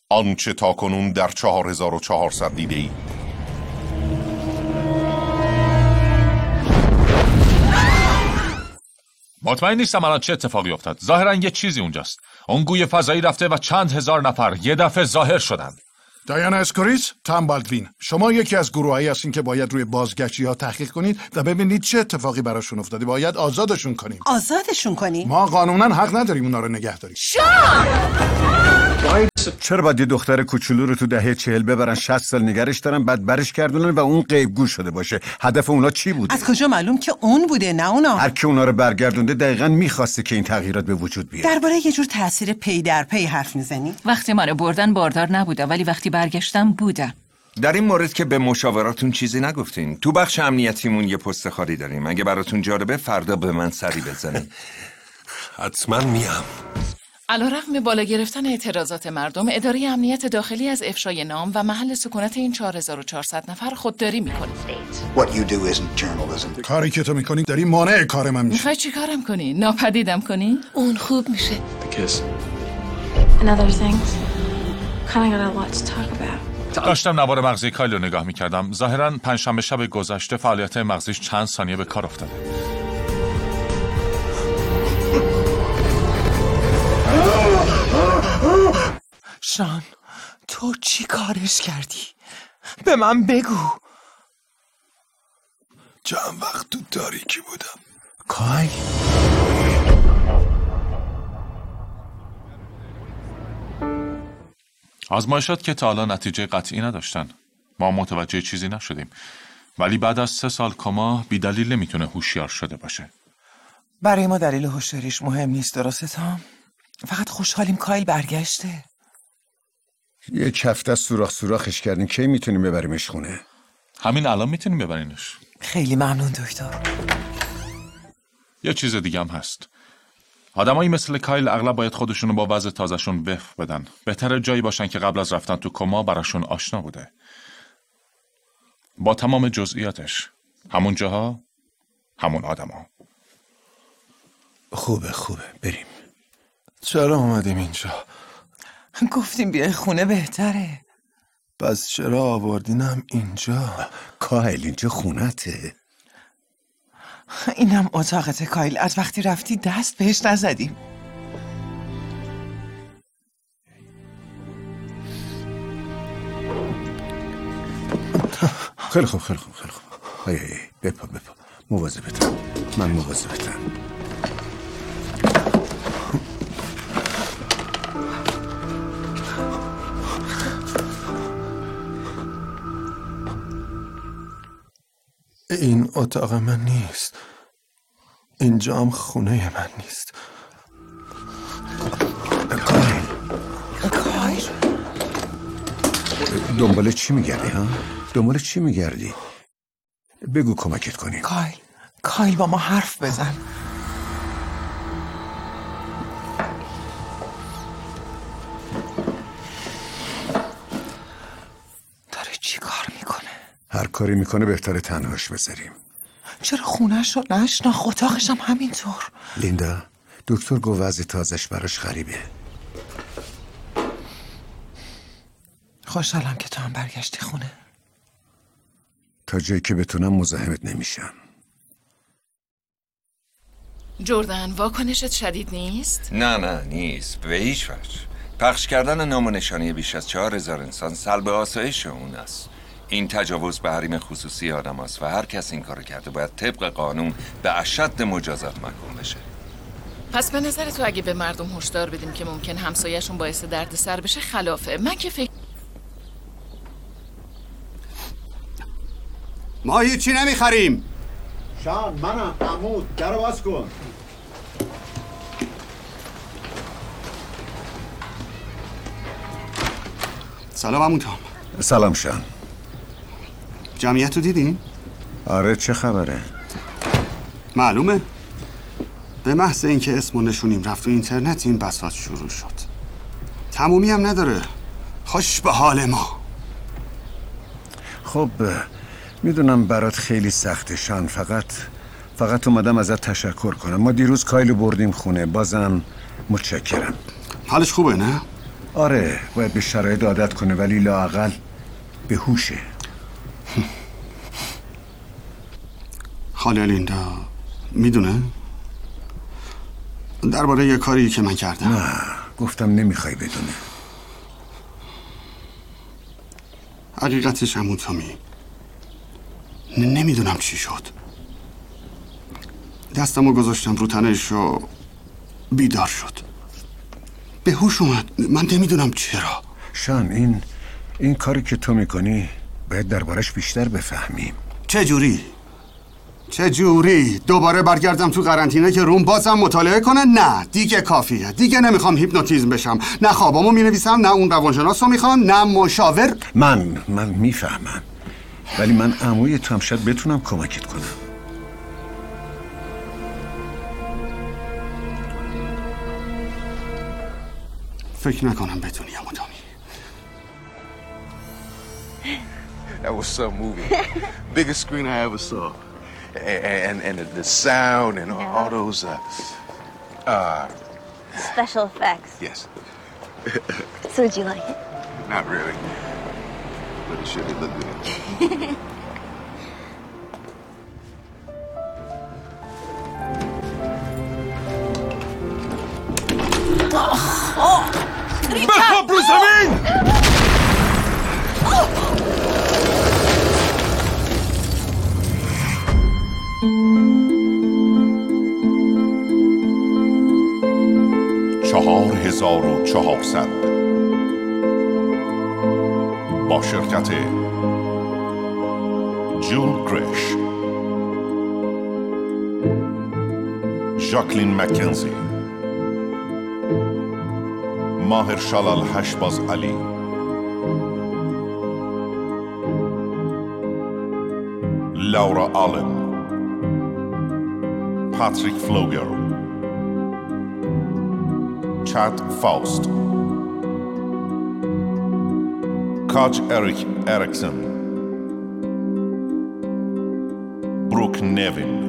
آنچه تاکنون در 4400 دیده اید. مطمئن نیستم الان چه اتفاقی افتاد. ظاهرا یه چیزی اونجاست. اون گوی فضایی رفته و چند هزار نفر یه دفعه ظاهر شدن. دایانا اسکوریس، تام بالدوین، شما یکی از گروهایی هستین که باید روی بازگشتی ها تحقیق کنید و ببینید چه اتفاقی براشون افتاده. باید آزادشون کنیم. آزادشون کنیم؟ ما قانونا حق نداریم اونا رو نگه داریم. چرا باید یه دختر کوچولو رو تو دهه 40 ببرن 60 سال نگرش دارن بعد برش گردونن و اون غیبگو شده باشه؟ هدف اونا چی بوده؟ از کجا معلوم که اون بوده نه اونا؟ هر کی اونا رو برگردونده دقیقاً میخواسته که این تغییرات به وجود بیاد. درباره یه جور تاثیر پی در پی حرف میزنی؟ وقتی منو بردن باردار نبوده ولی وقتی برگشتم بودم. در این مورد که به مشاوراتون چیزی نگفتین. تو بخش امنیتیمون یه پست خالی داریم. اگه براتون جالبه فردا به من سری بزنید. حتما میام. علیرغم بالا گرفتن اعتراضات مردم، اداره امنیت داخلی از افشای نام و محل سکونت این 4400 نفر خودداری میکنه. کاری که تو میکنی داری مانع کار من میشه. میخوای چی کارم کنی؟ ناپدیدم کنی؟ اون خوب میشه. داشتم نوار مغزی کایل رو نگاه میکردم. ظاهرا پنجشنبه شب گذشته فعالیت مغزیش چند ثانیه به کار افتاده. شان، تو چی کارش کردی؟ به من بگو. چند وقت تو تاریکی بودم. کایل؟ آزمایشات که تا حالا نتیجه قطعی نداشتن. ما متوجه چیزی نشدیم. ولی بعد از 3 سال کما بی دلیل نمیتونه هوشیار شده باشه. برای ما دلیل هوشیاریش مهم نیست، درسته تام؟ فقط خوشحالیم کایل برگشته. یک هفته سوراخش کردین. کی میتونیم ببریمش خونه؟ همین الان میتونیم ببرینش. خیلی ممنون دکتر. یه چیز دیگه هم هست. آدمایی مثل کایل اغلب باید خودشونو با وضع تازه‌شون وفق بدن. بهتره جایی باشن که قبل از رفتن تو کما براشون آشنا بوده. با تمام جزئیاتش. همون جاها، همون آدما. خوبه بریم. چرا اومدیم اینجا؟ گفتیم بیای خونه بهتره. پس چرا آوردینم اینجا؟ کایل اینجا خونته. اینم اتاقت کایل. از وقتی رفتی دست بهش نزدیم. خیلی خوب. بپا مواظبتم. من مواظبتم. این اتاق من نیست. اینجا هم خونه من نیست. کایل دنبال چی میگردی ها؟ دنبال چی میگردی؟ بگو کمکت کنیم. کایل با ما حرف بزن. داره چی کار میکنه؟ هر کاری میکنه بهتره تنهاش بذاریم. چرا خونش رو نشناخت؟ اتاقش هم همینطور. لیندا، دکتر گفت وضع تازش براش غریبه. خوشحالم که تو هم برگشتی خونه. تا جایی که بتونم مزاحمت نمیشم. جردن، واکنشت شدید نیست؟ نه نیست. به هیچ وجه. پخش کردن نام و نشانی بیش از 4000 انسان سلب آسایش اون است. این تجاوز به حریم خصوصی آدم است و هر کس این کارو کرده باید طبق قانون به اشد مجازات محکوم بشه. پس به نظر تو اگه به مردم هشدار بدیم که ممکن همسایه‌شون باعث دردسر بشه خلافه. من که فکر ما هیچی نمیخریم. شان، منم. عمود، درو باز کن. سلام عمو تام. سلام شان. جمعیت رو دیدین؟ آره، چه خبره؟ معلومه. به محض اینکه اسم و نشونیم رفت تو اینترنت این بساط شروع شد. تمومی هم نداره. خوش به حال ما. خب میدونم برات خیلی سخته شان. فقط اومدم ازت تشکر کنم. ما دیروز کایلو بردیم خونه. بازم متشکرم. حالش خوبه نه؟ آره باید به شرایط عادت کنه ولی لااقل به هوشه. خاله لیندا میدونه؟ درباره یه کاری که من کردم. نه گفتم نمیخوای بدونه. حقیقتش عمو تامی نمیدونم چی شد. دستمو گذاشتم رو تنش و بیدار شد. به هوش اومد. من نمیدونم چرا. شان این کاری که تو میکنی باید دربارش بیشتر بفهمیم. چه جوری؟ دوباره برگردم تو قرنطینه که روم بازم مطالعه کنه؟ نه دیگه کافیه. دیگه نمیخوام هیپنوتیزم بشم. نه خوابامو مینویسم، نه اون روانشناس رو میخوام، نه مشاور. من میفهمم ولی من عموی تو هم شاید بتونم کمکت کنم. فکر نکنم بتونی عمو تامی. That was some movie. Biggest screen I ever saw. And the sound and all those special effects. Yes. So did you like it? Not really. But it sure did look good. بخواب رو زمین! $4,400 با شرکت جول گریش، ژاکلین مکنزی، ماهرشالال هشباز علی، لورا آلن، پاتریک فلوگر، چاد فاوست، کاج اریک اریکسن، بروک نوین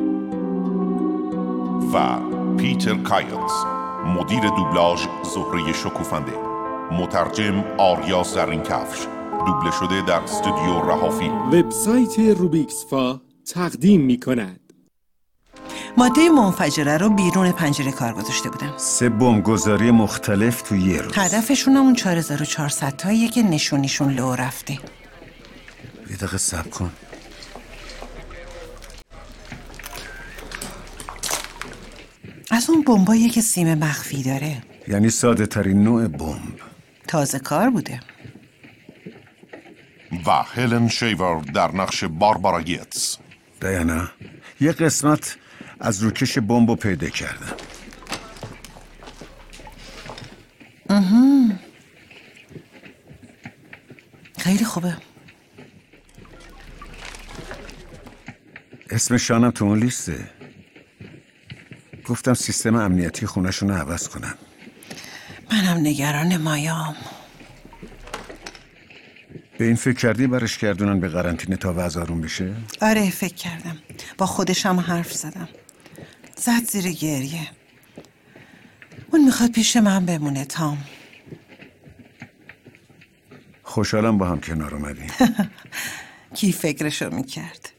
و پیتر کایلز. مدیر دوبلاژ زهره شکوفنده، مترجم آریا زرینکفش، دوبله شده در استودیو رهافی. وبسایت روبیکسفا تقدیم می کند. ماده منفجره رو بیرون پنجره کار گذاشته بودم. 3 بمبگذاری مختلف تو یه روز. هدفشون همون 4400 تاییه که نشونیشون لو رفته. یه دقیقه صبر کن. از اون بمباییه که سیم مخفی داره. یعنی ساده ترین نوع بمب. تازه کار بوده. و هلن شیور در نقش باربارا یتس. دیانا یه قسمت از روکش بمب رو پیدا کردم. خیلی خوبه. اسم شانم تو اون لیسته. گفتم سیستم امنیتی خونه‌شون رو عوض کنم. منم نگران مایام. به این فکر کردی برش گردونن به قرنطینه تا وضع آروم بشه؟ آره فکر کردم. با خودشم حرف زدم. زد زیر گریه. اون میخواد پیش من بمونه تام. خوشحالم با هم کنار اومدیم. کی فکرشو میکرد؟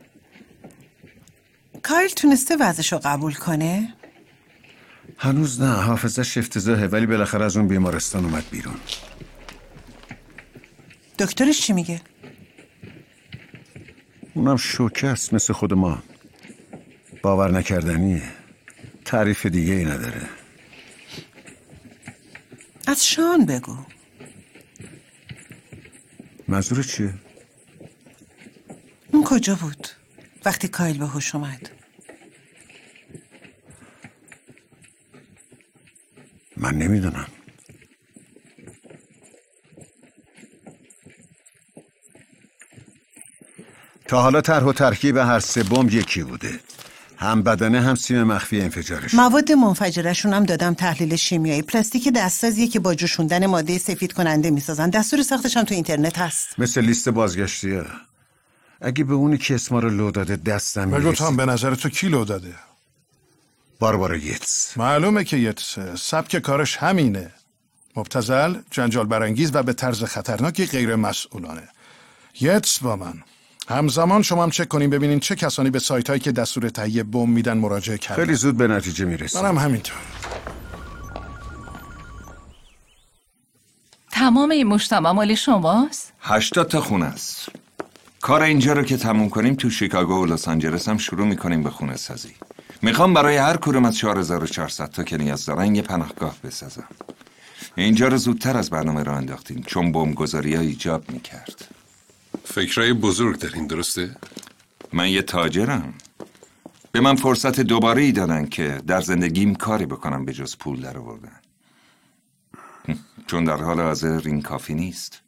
کایل تونسته وضعشو قبول کنه؟ هنوز نه، حافظش افتضاحه ولی بالاخره از اون بیمارستان اومد بیرون. دکترش چی میگه؟ اونم شوکه است مثل خود ما. باور نکردنیه. تعریف دیگه ای نداره. از شان بگو. منظور چیه؟ اون کجا بود وقتی کایل به هوش اومد؟ من نمیدونم. تا حالا طرح و ترکیب هر 3 بمب یکی بوده. هم بدنه هم سیم مخفی انفجارش. مواد منفجرشون هم دادم تحلیل شیمیایی. پلاستیک دستسازیه که با جوشوندن ماده سفید کننده میسازن. دستور ساختش هم تو اینترنت هست. مثل لیست بازگشتیه. اگه به اونی که اسما رو لو داده دستم بگو تام به نظر تو کی لو داده؟ باربارا یتس. معلومه که یتسه. سبک کارش همینه. مبتذل، جنجال برانگیز و به طرز خطرناکی غیر مسئولانه. یتس با من. همزمان شما هم چک کنین ببینین چه کسانی به سایت هایی که دستور تهیه بمب میدن مراجعه کردن. خیلی زود به نتیجه میرسیم. منم همینطور. تمام این مجتمع مال شماست؟ 80 تا خونه است. کار اینجا رو که تموم کنیم تو شیکاگو و لس آنجلس هم شروع میکنیم به خونه سازی. میخوام برای هر کدوم از 4400 تا که نیاز دارن یه پناهگاه بسازم. اینجا رو زودتر از برنامه راه انداختیم چون بمبگذاری‌ها ایجاب میکرد. فکرای بزرگ دارین، درسته؟ من یه تاجرم. به من فرصت دوباره‌ای دادن که در زندگیم کاری بکنم به جز پول در آوردن. چون در حال حاضر این کافی نیست.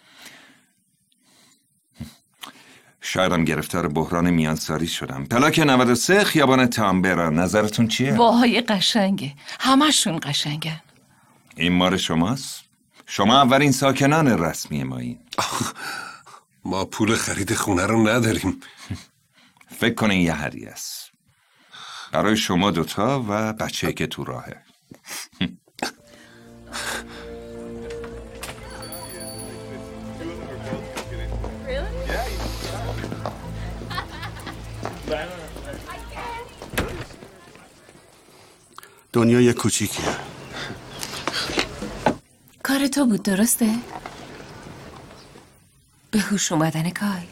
شایدم گرفتار بحران میانسالی شدم. پلاک 93 خیابان تامبرا. نظرتون چیه؟ واهای قشنگه. همشون قشنگن. این مال شماست؟ شما اولین ساکنان رسمی مایین. ما پول خرید خونه رو نداریم. فکر کنین یه هدیه است برای شما دوتا و بچه‌ای که تو راهه. دنیای کوچیکیه. کار تو بود، درسته؟ به هوش اومدن کایل.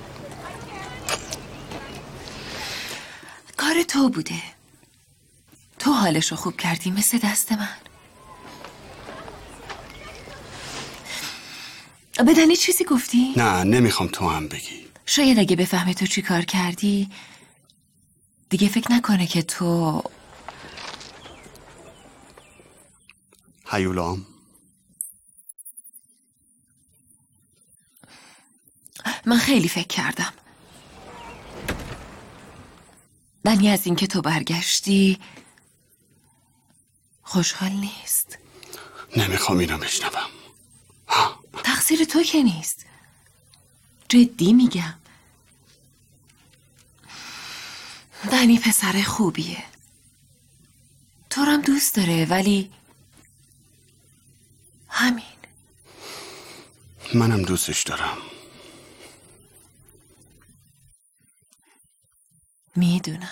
کار تو بوده. تو حالشو خوب کردی مثل دست من. بدنی چیزی گفتی؟ نه نمیخوام تو هم بگی. شاید اگه بفهمه تو چی کار کردی دیگه فکر نکنه که تو هیولام. من خیلی فکر کردم. دنی از اینکه تو برگشتی خوشحال نیست. نمیخوام اینو بشنوم. تقصیر تو که نیست. جدی میگم. دنی پسر خوبیه. تو رو هم دوست داره ولی همین. منم دوستش دارم. میدونم.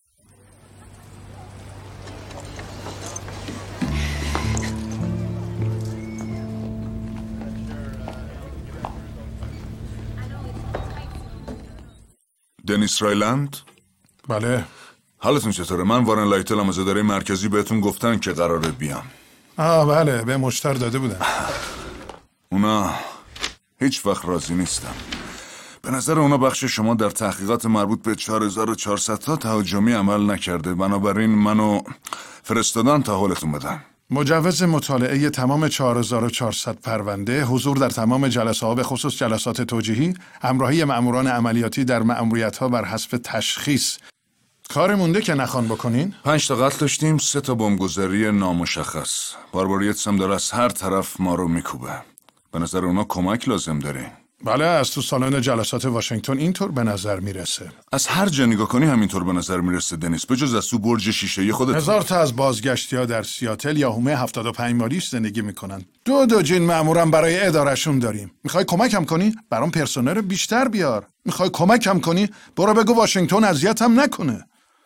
دنیس رایلند؟ بله. حالتون چطوره؟ من وارن لایتلم از اداره مرکزی بهتون گفتن که قراره بیام. بله به مشتر داده بودن. اونا هیچ وقت راضی نیستن. به نظر اونا بخش شما در تحقیقات مربوط به 4400 تا تهاجمی عمل نکرده، بنابراین منو فرستادن تا حالتون بدن. مجوز مطالعه تمام 4400 پرونده، حضور در تمام جلسه ها به خصوص جلسات توجیهی، همراهی مأموران عملیاتی در مأموریت ها بر حسب تشخیص. کار مونده که نخوان بکنین؟ 5 تا قتل داشتیم، 3 تا بمبگذاری نامشخص. بارباریتس هم داره از هر طرف ما رو میکوبه. به نظر اونا کمک لازم دارین. بله از تو سالن جلسات واشنگتن اینطور به نظر میرسه. از هر جا نگاه کنی همینطور به نظر میرسه دنیس، به جز از تو برج شیشه‌ای خودت. 1000 تا از بازگشتی‌ها در سیاتل یا هومه 75 مالیش زندگی میکنن. دو جین مامورم برای ادارشون داریم. میخوای کمکم کنی؟ برام پرسنل بیشتر بیار. میخوای کمکم کنی؟ برو بگو واشنگتن اذیتم نکنه.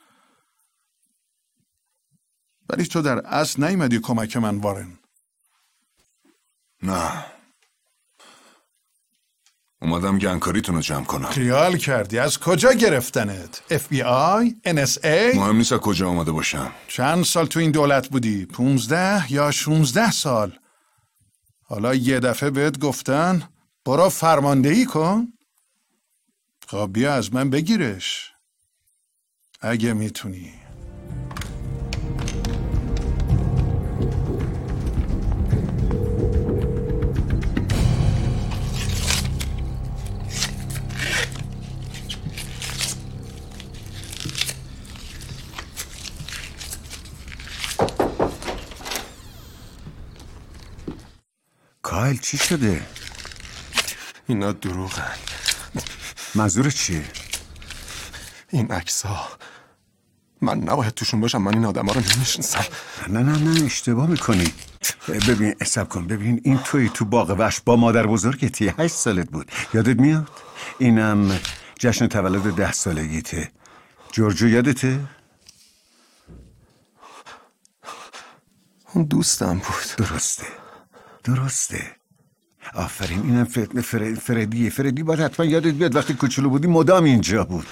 ولی تو در اصل نیومدی کمک من وارن. نه اومدم گنگکاریتون رو جمع کنم. خیال کردی از کجا گرفتنت؟ FBI؟ NSA؟ مهم نیست از کجا آمده باشم. چند سال تو این دولت بودی؟ 15 یا 16 سال؟ حالا یه دفعه بهت گفتن برو فرماندهی کن؟ خب بیا از من بگیرش اگه میتونی. کایل چی شده؟ اینا دروغن. منظور چیه؟ این عکس‌ها من نباید توشون باشم. من این آدم‌ها رو نمیشناسم. نه اشتباه میکنی. ببین حساب کن، ببین این توی تو باغ وحش با مادر بزرگتی 8 سالت بود، یادت میاد؟ اینم جشن تولد 10 سالگیته. جورجو یادته؟ اون دوستم بود. درسته. آفرین، اینم فردی باید حتما یادت بیاد وقتی کوچولو بودی مدام اینجا بود.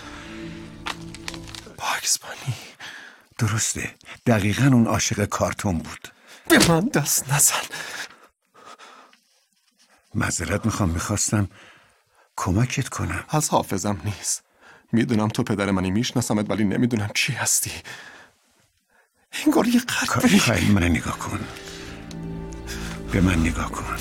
باکس بانی. درسته، دقیقاً اون عاشق کارتون بود. به من دست نزن. معذرت میخواستم کمکت کنم. از حافظم نیست. میدونم تو پدر منی، میشناسمت، ولی نمیدونم چی هستی. انگار یه قلبی. کایل منو نگاه کن، به من نگاه کن.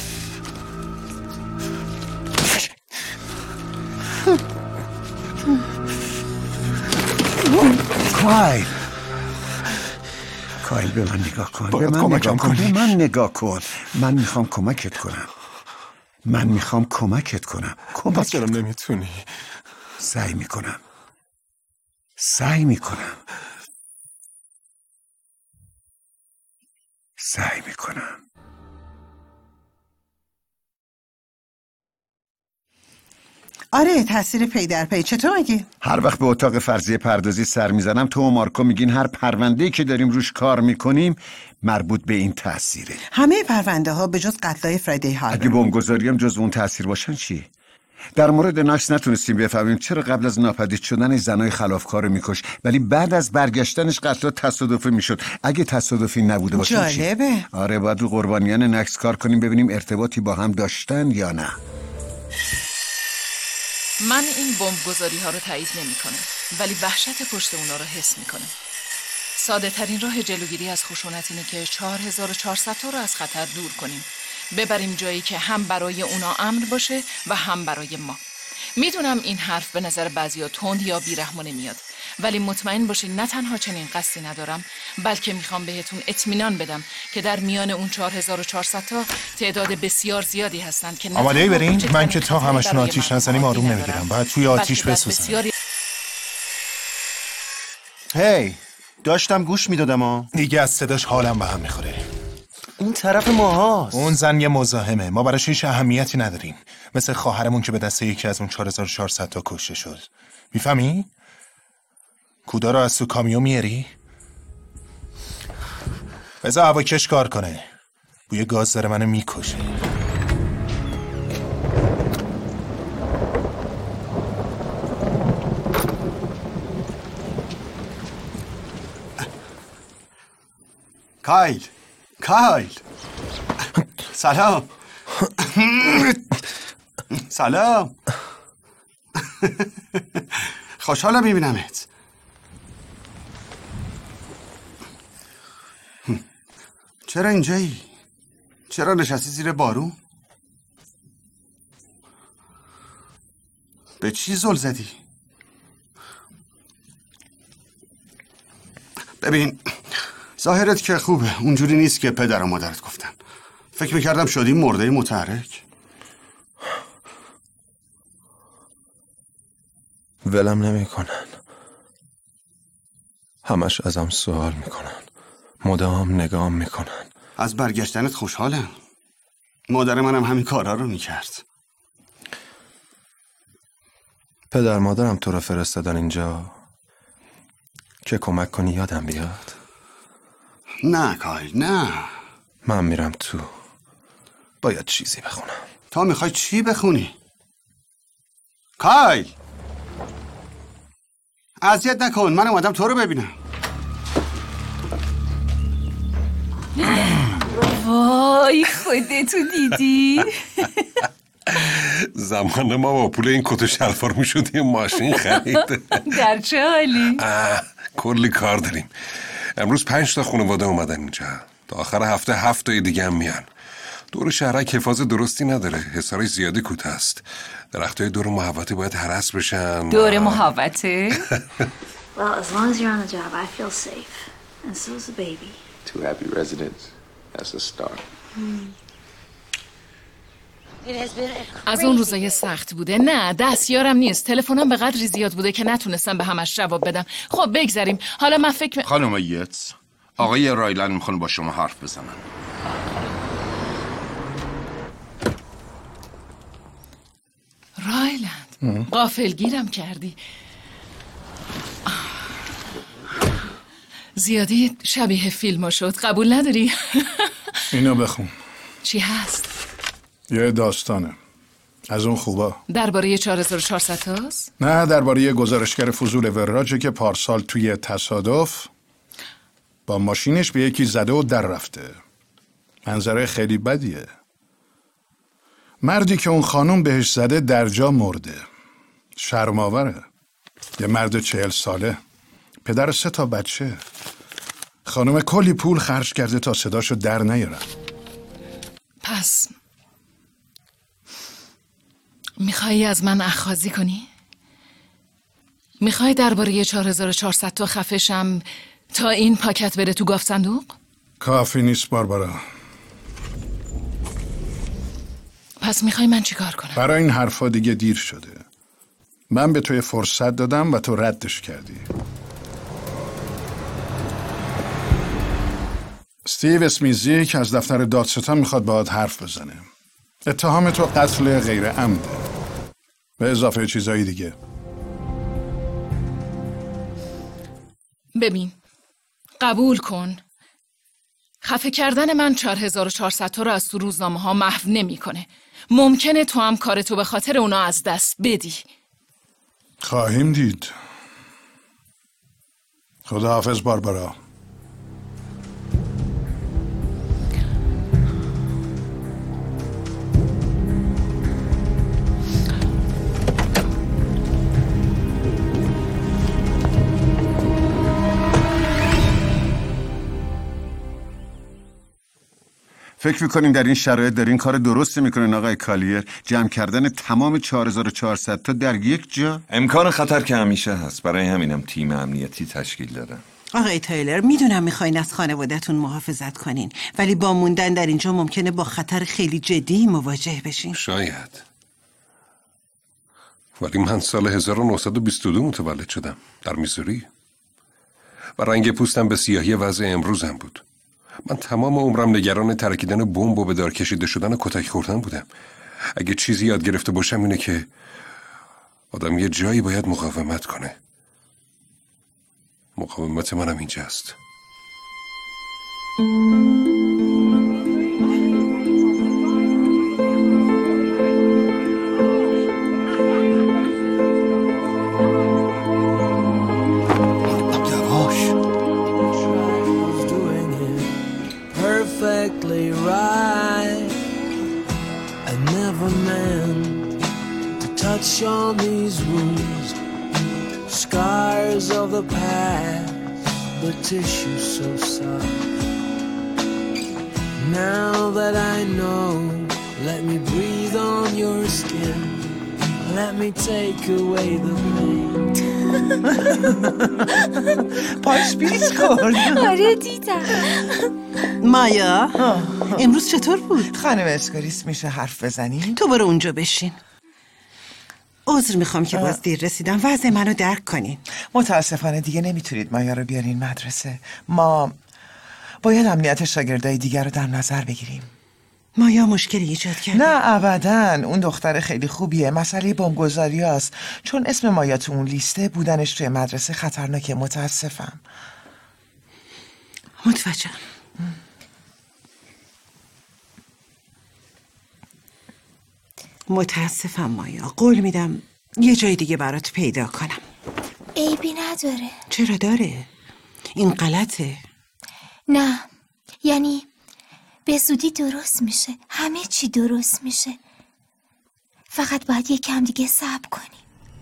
کایل به من نگاه کن. به من نگاه کن. من میخوام کمکت کنم. پس چرا نمیتونی؟ سعی میکنم. آره، تاثیر پی در پی. چطور مگه؟ هر وقت به اتاق فرضیه پردازی سر میزنم تو و مارکو میگین هر پرونده‌ای که داریم روش کار میکنیم مربوط به این تأثیره. همه پرونده ها به جز قتلای فرایدی هاربر. اگه بمبگذاری هم جز اون تأثیر باشن چی؟ در مورد ناکس نتونستیم بفهمیم چرا قبل از ناپدید شدن زنای خلافکار رو میکش، ولی بعد از برگشتنش قتلات تصادفی میشد. اگه تصادفی نبوده باشه جالبه. چی؟ آره، باید رو قربانیان نکس کار کنیم ببینیم ارتباطی با هم داشتن یا نه. من این بمبگذاری ها رو تایید نمی کنم، ولی وحشت پشت اونا رو حس می کنم. ساده ترین راه جلوگیری از خشونت اینه که 4400 تا رو از خطر دور کنیم، ببریم جایی که هم برای اونا امن باشه و هم برای ما. میدونم این حرف به نظر بعضیا تند یا بیرحمانه میاد، ولی مطمئن باشین نه تنها چنین قصدی ندارم، بلکه میخوام بهتون اطمینان بدم که در میان اون 4400 تا تعداد بسیار زیادی هستن که آماده‌ای برین؟ من که تا همشون آتیش نزنیم آروم نمیگیرم. باید توی آتیش بسوزن. هی، داشتم گوش میدادم. دیگه از صداش حالم به هم میخوره. اون طرف ماهاست. اون زن یه مزاحمه، ما براش هیچ اهمیتی نداریم، مثل خواهرمون که به دست یکی از اون 4400 تا کشته شد. میفهمی؟ کودا رو از تو کامیو میاری؟ بذار هواکش کار کنه، بوی گاز داره منو میکشه. کایل سلام. سلام. خوشحالم میبینمت. چرا اینجایی؟ چرا نشستی زیر بارون؟ به چی زل زدی؟ ببین، ظاهرت که خوبه، اونجوری نیست که پدر و مادرت گفتن. فکر میکردم شدی مرده متحرک. ولم نمیکنن، همش ازم سوال میکنن، مدام نگام میکنن. از برگشتنت خوشحالم. مادر منم همین کارا رو میکرد. پدر مادرم تو رو فرستادن اینجا که کمک کنی یادم بیاد. نه کایل، نه. من میرم تو، باید چیزی بخونم. تا میخوای چی بخونی؟ کایل، اذیت نکن، من اومدم تو رو ببینم. وای خودتو دیدی؟ زمان ما با پول این کت و شلوار میشد یه ماشین خرید. در چه حالی؟ کلی کار داریم. امروز 5 تا خانواده اومدن اینجا، تا آخر هفته 7 تای دیگه هم میان. دور شهرک حفاظ درستی نداره، حصارش زیادی کوتاه است. درختای دور محوطه باید هرس بشن. دور محوطه؟ Well, as long as you're on the job, I feel safe. And so's the baby. 2 happy residents. That's a start. از اون روزای سخت بوده. نه دستیارم نیست، تلفنم به قدری زیاد بوده که نتونستم به همش جواب بدم. خب بگذاریم. حالا من فکر خانم یتس، آقای رایلن میخوان با شما حرف بزنن. غافلگیرم کردی. زیادی شبیه فیلم شد. قبول نداری؟ اینو بخون. چی هست؟ یه داستانه از اون خوبا. درباره 4400 تاست؟ نه، درباره یه گزارشگر فضول وراجه که پارسال توی تصادف با ماشینش به یکی زده و در رفته. منظره خیلی بدیه. مردی که اون خانم بهش زده در جا مرده. شرم‌آوره. یه مرد 40 ساله، پدر 3 تا بچه. خانم کلی پول خرج کرده تا صداشو در نیارن. پس میخوایی از من اخاذی کنی؟ میخوای درباره 4400 تا خفه شم تا این پاکت بره تو گاف صندوق؟ کافی نیست باربارا. پس میخوای من چیکار کنم؟ برای این حرفا دیگه دیر شده. من به توی فرصت دادم و تو ردش کردی. استیو اسمیزی از دفتر دادستان میخواد باهات حرف بزنه. اتهام تو قتل غیر عمده به اضافه چیزایی دیگه. ببین، قبول کن خفه کردن من 4400 تا رو از تو روزنامه ها محو نمی کنه. ممکنه تو هم کارتو به خاطر اونا از دست بدی. خواهیم دید. خداحافظ باربارا. فکر میکنیم در این شرایط دارین کار درستی میکنین آقای کالیر؟ جمع کردن تمام 4400 تا در یک جا؟ امکان خطر که همیشه هست، برای همینم تیم امنیتی تشکیل دادم. آقای تایلر، میدونم میخواین از خانواده‌تون محافظت کنین، ولی با موندن در اینجا ممکنه با خطر خیلی جدی مواجه بشین. شاید. ولی من سال 1922 متولد شدم در میزوری و رنگ پوستم به سیاهی وضع امروزم بود. من تمام عمرم نگران ترکیدن بمب و به دار کشیده شدن و کتک خوردن بودم. اگه چیزی یاد گرفته باشم اینه که آدم یه جایی باید مقاومت کنه. مقاومت منم اینجاست. On these wounds, scars of the past, the tissue so soft. Now that I know, let me breathe on your skin. Let me take away the pain. پاش بیت کن. آره دیدم. مایا امروز چطور بود؟ خانم اسکاریس میشه حرف بزنیم؟ تو برو اونجا بشین. عذر میخوام که باز دیر رسیدم. وضع منو درک کنین. متاسفانه دیگه نمیتونید مایا رو بیارین مدرسه. ما باید امنیت شاگردای دیگر رو در نظر بگیریم. مایا مشکلی ایجاد کرده؟ نه ابداً. اون دختر خیلی خوبیه. مسئله بمبگذاری هست. چون اسم مایا تو اون لیسته، بودنش توی مدرسه خطرناکه. متاسفم. متوجهم. متاسفم مایا. قول میدم یه جای دیگه برات پیدا کنم. عیبی نداره. چرا داره؟ این غلطه. نه، یعنی به زودی درست میشه. همه چی درست میشه. فقط باید یه کم دیگه صبر کنی.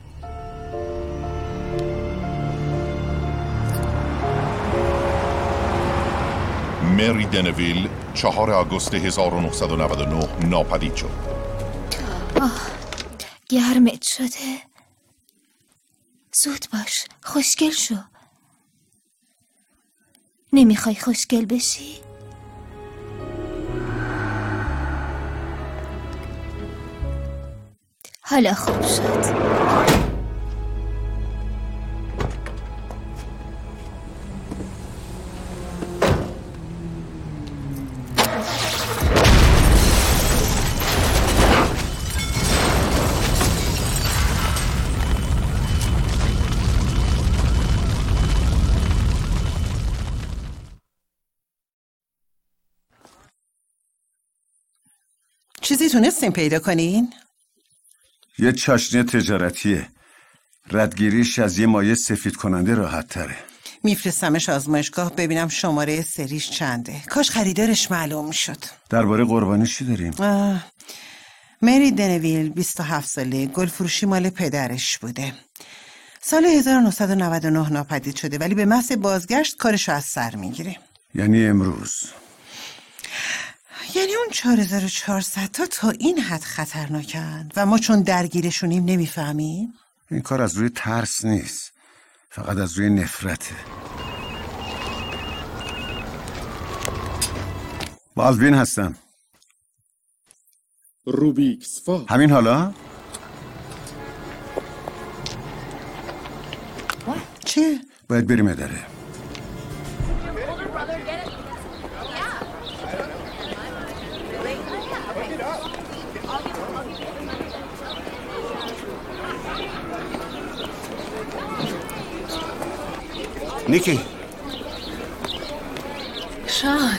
مری دنویل 4 آگوست 1999 ناپدید شد. گرمت شده. زود باش، خوشگل شو. نمیخوای خوشگل بشی؟ حالا خوب شد. چیزی تونستین پیدا کنین؟ یه چاشنی تجارتیه. ردگیریش از یه مایع سفید کننده راحت تره. میفرستمش آزمایشگاه ببینم شماره سریش چنده. کاش خریدارش معلوم شد. درباره قربانی چی داریم؟ مری دنویل 27 ساله، گل فروشی مال پدرش بوده. سال 1999 ناپدید شده ولی به محض بازگشت کارشو از سر میگیره. یعنی امروز؟ یعنی اون 4400 تا این حد خطرناکن و ما چون درگیرشونیم نمیفهمیم؟ این کار از روی ترس نیست، فقط از روی نفرته. بالوین هستم. روبیکس فا. همین حالا؟ چه؟ باید بریم اداره. نیکی. شان،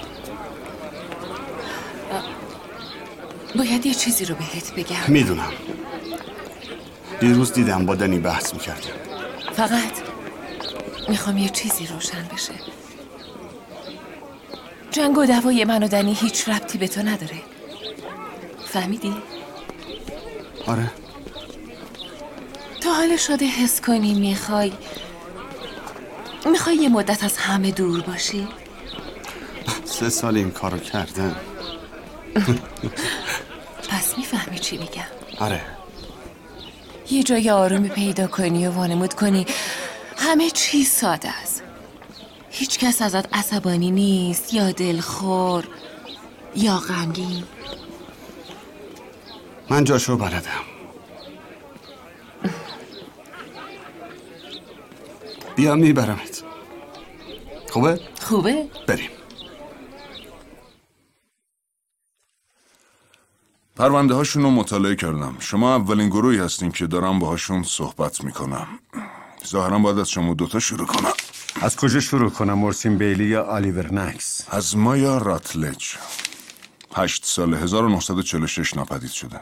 باید یه چیزی رو بهت بگم. میدونم. دیروز دیدم با دنی بحث میکردیم. فقط میخوام یه چیزی روشن بشه. جنگ و دوای من و دنی هیچ ربطی به تو نداره. فهمیدی؟ آره. تا حالا شده حس کنی میخوای یه مدت از همه دور باشی؟ 3 سال این کارو کردم. پس میفهمی چی میگم؟ آره. یه جای آرومی پیدا کنی و وانمود کنی همه چی ساده است. هیچ کس ازت عصبانی نیست یا دلخور یا غمگین. من جاشو بلدم. بیا میبرمت. خوبه؟ خوبه؟ بریم. پرونده هاشون رو مطالعه کردم. شما اولین گروهی هستین که دارم باهاشون صحبت میکنم. ظاهرا باید از شما دوتا شروع کنم. از کجا شروع کنم؟ مورسین بیلی یا آلیور نکس؟ از مایا راتلج. 8 سال 1946 ناپدید شده.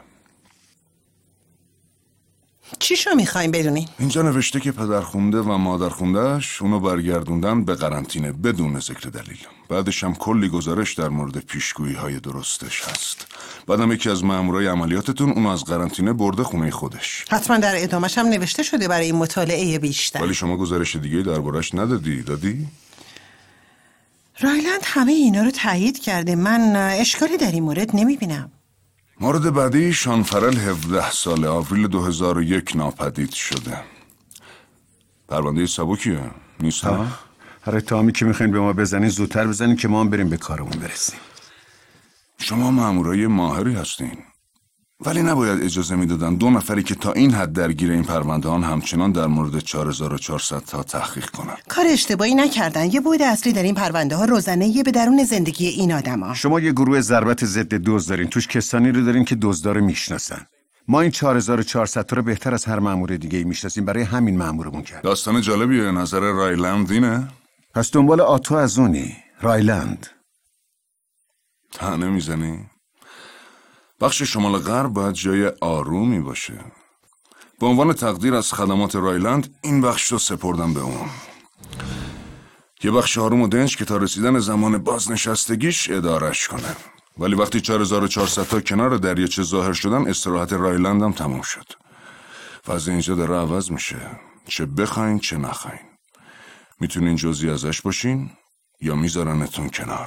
چیشو میخوایم بدونین؟ اینجا نوشته که پدرخونده و مادرخوندهش اونو برگردوندن به قرنطینه بدون ذکر دلیل. بعدش هم کلی گزارش در مورد پیشگویی های درستش هست. بعدم یکی از مامورای عملیاتتون اونو از قرنطینه برده خونه خودش. حتما در ادامه‌ش هم نوشته شده برای مطالعه بیشتر. ولی شما گزارش دیگه دربارش ندادی، دادی؟ رایلند همه اینا رو تایید کرده. من اشکالی در این مورد نمیبینم. مورد بعدی شان فرل 17 ساله، آوریل 2001 ناپدید شده. پرونده سبکیه، نیست ها؟ آره، تامی که میخواین به ما بزنین زودتر بزنین که ما هم بریم به کارمون برسیم. شما مامورای ماهری هستین، ولی نباید اجازه میدادن 2 نفری که تا این حد درگیر این پرونده هان همچنان در مورد 4400 تا تحقیق کنن. کار اشتباهی نکردن. یه بعد اصلی در این پرونده ها روزانه به درون زندگی این آدما. شما یه گروه ضربت ضد دزد دارین، توش کسانی رو دارین که دزدار میشناسن. ما این 4400 تا رو بهتر از هر مأمور دیگه میشناسیم، برای همین مأمورمون کرد. داستان جالبیه. نظر رایلند اینه؟ پس دنبال آتو از اونی، رایلند. طعنه میزنی؟ بخش شمال غرب باید جای آرومی باشه. به عنوان تقدیر از خدمات رایلند این بخش رو سپردم به اون. یه بخش آروم و دنج که تا رسیدن زمان بازنشستگیش ادارش کنه. ولی وقتی 4400 تا کنار دریاچه ظاهر شدن استراحت رایلند هم تموم شد. وضع اینجا داره عوض میشه، چه بخواین چه نخواین. میتونین جزئی ازش باشین یا میذارنتون کنار.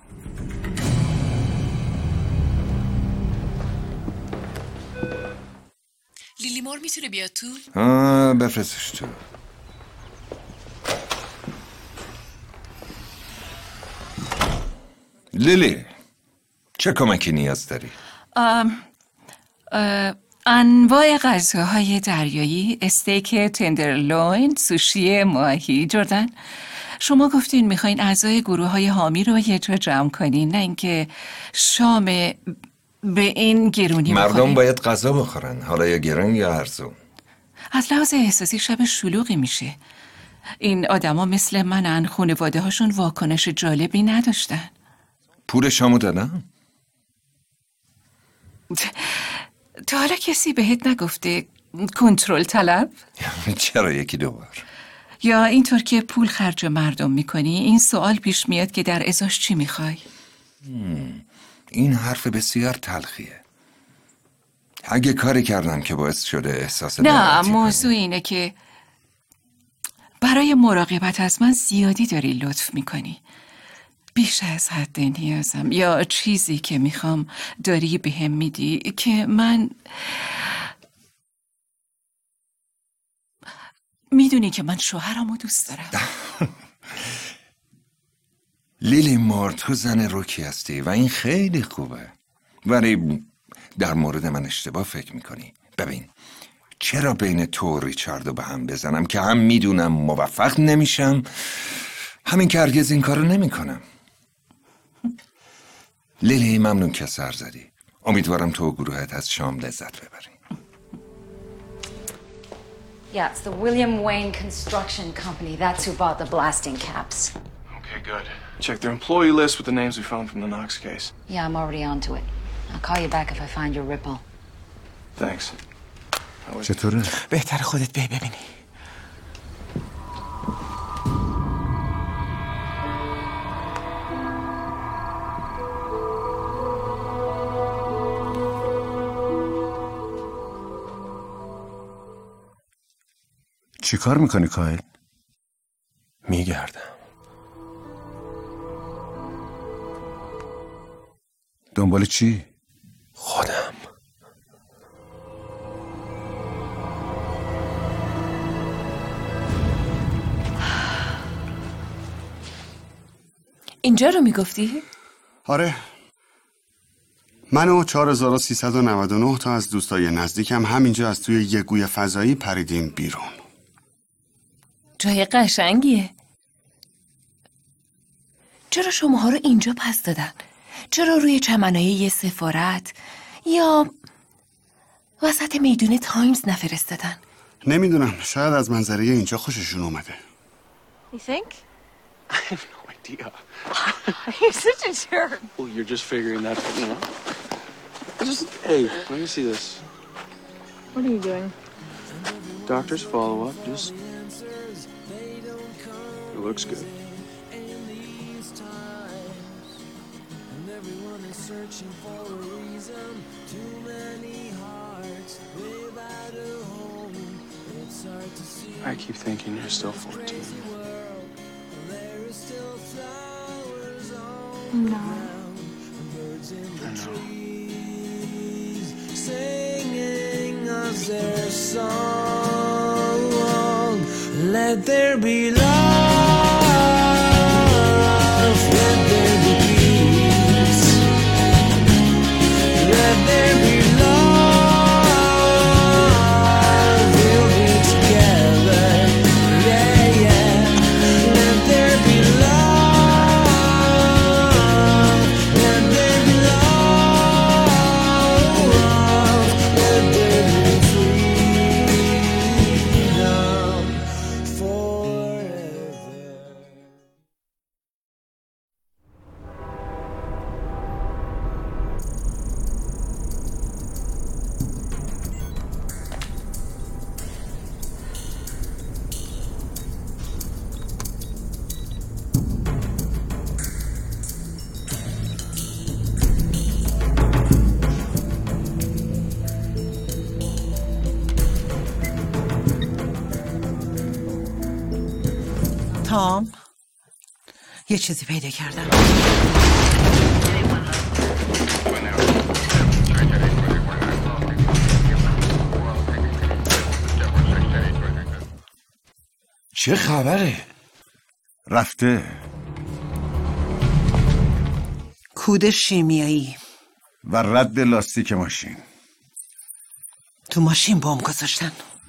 لیلی مور میتونه بیاد تو؟ بفرستش تو. لیلی، چه کمکی نیاز داری؟ انواع غذاهای دریایی، استیک تندرلوین، سوشی ماهی. جردن، شما گفتین میخواین اعضای گروه های حامی رو یه جا جمع کنین، نه اینکه شام به این گرونی مردم بخورین. باید غذا بخورن، حالا یا گرون یا ارزون. از لحاظ احساسی شب شلوغی میشه. این آدما مثل منن، خانواده هاشون واکنش جالبی نداشتن. پول شامو دادم؟ تا حالا کسی بهت نگفته کنترل طلب؟ چرا یکی دو بار؟ یا اینطور که پول خرج مردم میکنی این سوال پیش میاد که در ازاش چی میخوای؟ این حرف بسیار تلخیه. اگه کاری کردم که باعث شده احساس نه، موضوع اینه که برای مراقبت از من زیادی داری لطف میکنی، بیش از حد نیازم، یا چیزی که میخوام داری بهم میدی که من میدونی که من شوهرمو دوست دارم. لیلی مار، تو زن روکی هستی و این خیلی خوبه، ولی در مورد من اشتباه فکر میکنی. ببین، چرا بین تو و ریچاردو به هم بزنم که هم میدونم موفق نمیشم، همین که هرگز این کارو نمیکنم. لیلی، ممنون که سر زدی. امیدوارم تو و گروهت از شام لذت ببری. Yeah, it's the William Wayne Construction Company. That's who bought the blasting caps. Okay, good. Check their employee list with the names we found from the Knox case. Yeah, I'm already onto it. I'll call you back if I find your ripple. Thanks. چطوره؟ بهتر خودت ببینی. چی کار میکنی کایل؟ میگردم. دنبال چی؟ خودم. اینجا رو میگفتی؟ آره. من و 4399 تا از دوستای نزدیکم همینجا از توی یه گوی فضایی پریدیم بیرون. جای قشنگیه. چرا شماها رو اینجا پس دادن؟ چرا روی چمنای یه سفارت یا وسط میدون تایمز نفرستادن؟ نمیدونم، شاید از منظره اینجا خوششون اومده. You think? I have no idea. You're such a jerk. Well, you're just figuring that, you know. Hey, let me see this. What are you doing? Doctor's follow-up, just... It looks good. I keep thinking you're still 14. No. I know. Singing of their song, let there be love, let there be peace, let there be love, we'll be together, yeah, yeah, let there be love, let there be love, let there be freedom forever. تام، یه چیزی پیدا کردم. چه خبره؟ رفته. کود شیمیایی و رد لاستیک ماشین. تو ماشین بمب گذاشتن.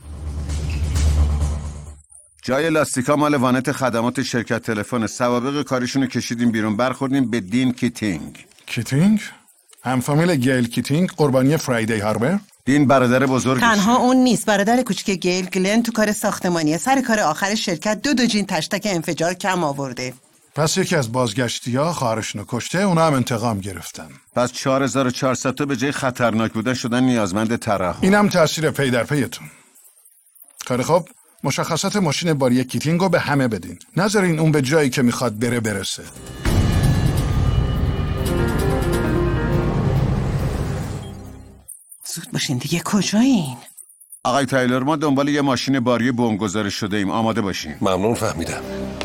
جای لاستیکا مال وانت خدمات شرکت تلفن. سوابق کاریشونو کشیدیم بیرون، برخوردیم به دین کیتینگ. کیتینگ؟ هم فامیل گیل کیتینگ، قربانی فرایدی هاربر؟ دین برادر بزرگش. تنها اون نیست، برادر کوچیک گیل، گلن، تو کار ساختمانیه. سر کار آخر شرکت دو جین تشتک انفجار کم آورده. پس یکی از بازگشتی‌ها خواهرشونو کشته، اونا هم انتقام گرفتن. پس 4400 تا به جای خطرناک بودن شدن نیازمند ترحم. اینم تاثیر پی در پیتون. خیلی خب، مشخصات ماشین باری کیتینگو به همه بدین. نذارین اون به جایی که میخواد برسه. زود باشین دیگه، کجایین؟ آقای تایلر، ما دنبال یه ماشین باری بمبگذاری شده ایم. آماده باشین. ممنون، فهمیدم.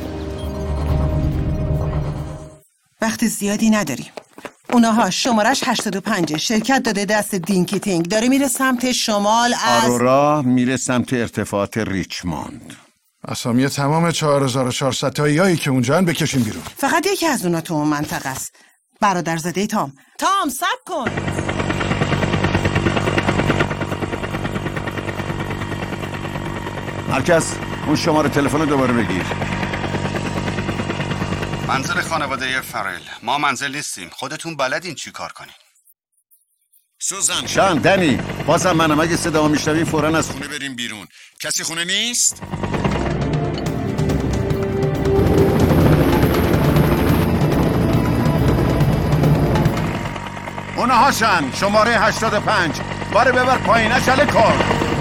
وقت زیادی نداریم. اونها شمارش 85 شرکت داده دست دین کیتینگ، داره میره سمت شمال از آرورا، میره سمت ارتفاعات ریچموند. اسامی تمام 4400 تاییایی که اونجا بکشین بیرون. فقط یکی از اونا تو اون منطقه است. برادرزاده تام صبر کن. مرکز، اون شماره تلفن رو دوباره بگیر. منزل خانواده فرل. ما منزل نیستیم. خودتون بلدین چی کار کنین. سوزان، شان، دنی، بازم منم اگه صدا میشنوین فوراً از خونه بریم بیرون. کسی خونه نیست؟ اونهاشن. شماره 85. باره ببر پایین، عجله کن.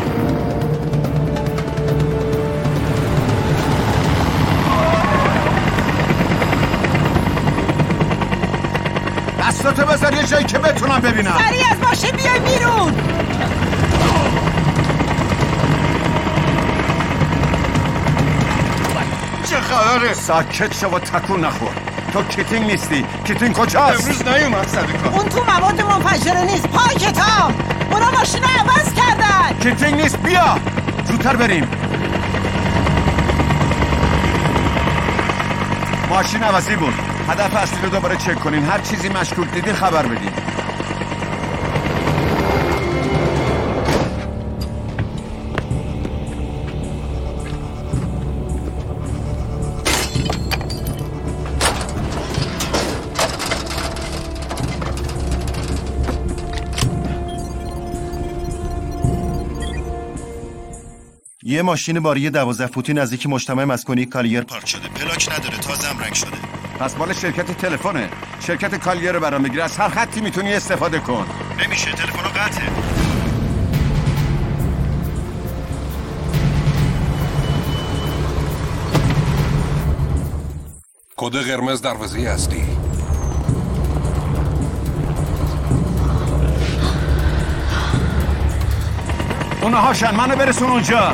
دستاتو بذار یه جایی که بتونم ببینم. سریع از ماشین بیای بیرون. چه خبره؟ ساکت شو و تکون نخور. تو کیتینگ نیستی. کیتینگ کجاست؟ امروز نیومد صدیقا. اون تو مواد منفجره نیست. پاکتام. اونا ماشین رو عوض کردن. کیتینگ نیست. بیا زودتر بریم. ماشین عوضی بود. هدف اصلی رو دوباره چک کنین. هر چیزی مشکوک دیدین خبر بدین. یه ماشین باری 12 فوتی نزدیک مجتمع مسکونی کالیر پارک شده. پلاک نداره، تازه هم رنگ شده. پس مال شرکت تلفنه. شرکت کالیر رو برام بگیر. از هر خطی میتونی استفاده کن. نمیشه، تلفن قطعه. کد قرمز دروازه اصلی. اونهاشن. منو برسون اونجا.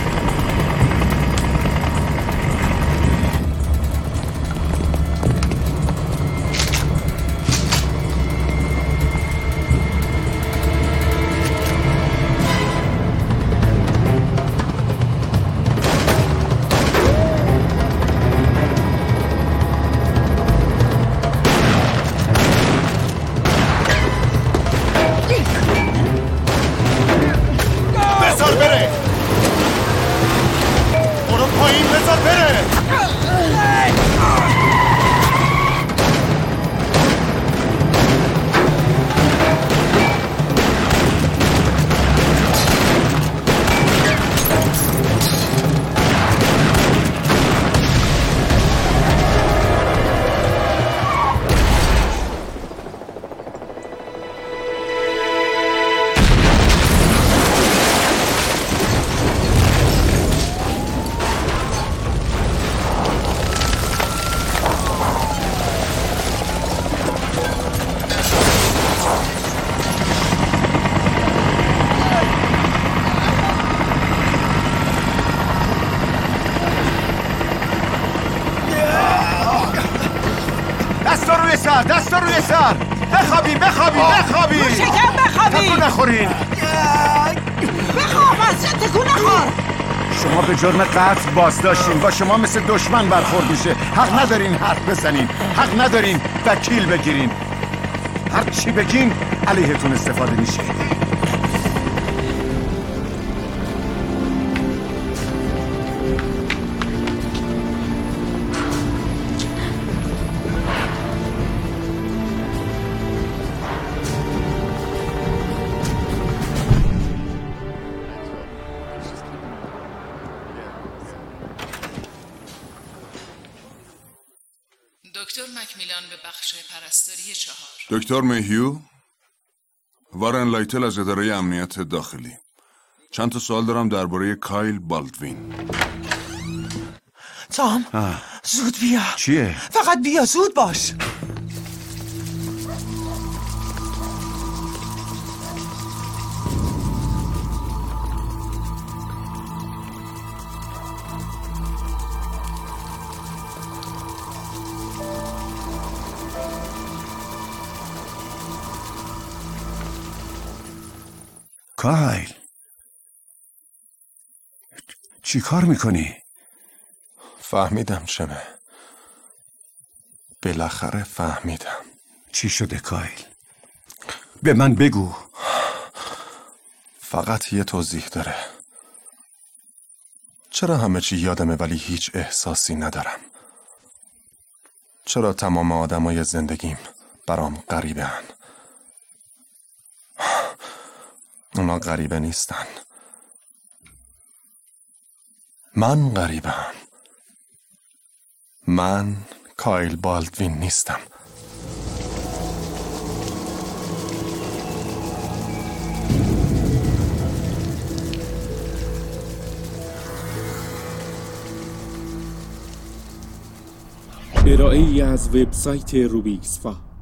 دست روی سر. بخوابیم. رو شکم بخوابیم. تکون نخورین. بخواب از تکون نخور. شما به جرم قتل بازداشتین. با شما مثل دشمن برخورد میشه. حق ندارین حرف بزنین. حق ندارین وکیل بگیرین. هر چی بگین علیهتون استفاده میشه. دکتر مکمیلان به بخش پرستاری 4. دکتر مهیو، وارن لایتل از اداره امنیت داخلی. چند تا سوال دارم درباره کایل بالدوین. تام، زود بیا. چیه؟ فقط بیا، زود باش. کایل، چی کار میکنی؟ فهمیدم چمه. بالاخره فهمیدم. چی شده کایل؟ به من بگو. فقط یه توضیح داره. چرا همه چی یادمه ولی هیچ احساسی ندارم؟ چرا تمام آدمای زندگیم برام غریبه هن؟ اونا غریبه نیستن. من غریبم. من کایل بالدوین نیستم. ارائه‌ای از وبسایت روبیکسفا.